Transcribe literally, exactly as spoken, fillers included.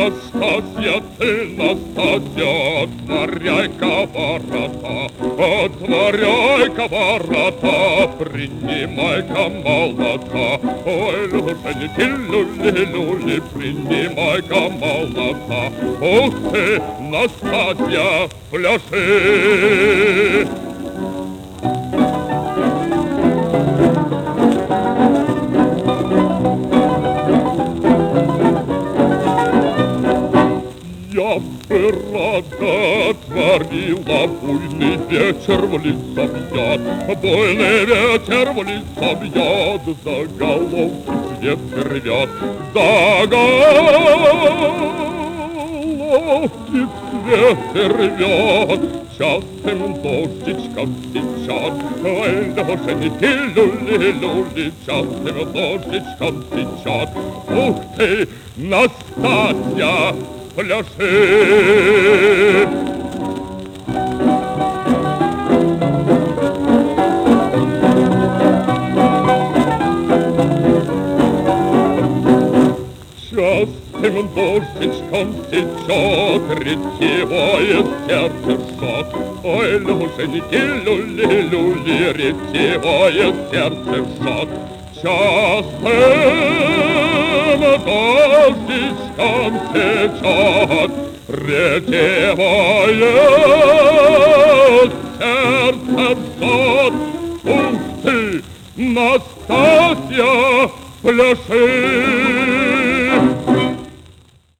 Настасья, ты, Настасья, отворяй-ка ворота, отворяй-ка ворота, принимай-ка молока. Ой, луженики, люли-люли, принимай-ка молока. Ух ты, Настасья, пляши! Я бы рада отворила, буйный ветер в лицо бьет, буйный ветер в лицо бьет, за головки свет рвет, за головки свет рвет. Частым дождичком течет, ой, луженики, люли-люли, частым дождичком течет. Ух ты, Настасья, пляши! Частым дождичком течет, ретивое сердце жжет. Ой, луженики, люли-люли, ретивое сердце жжет. Частым дождичком течет, ретивое сердце жжет. Ух ты, Настасья, пляши!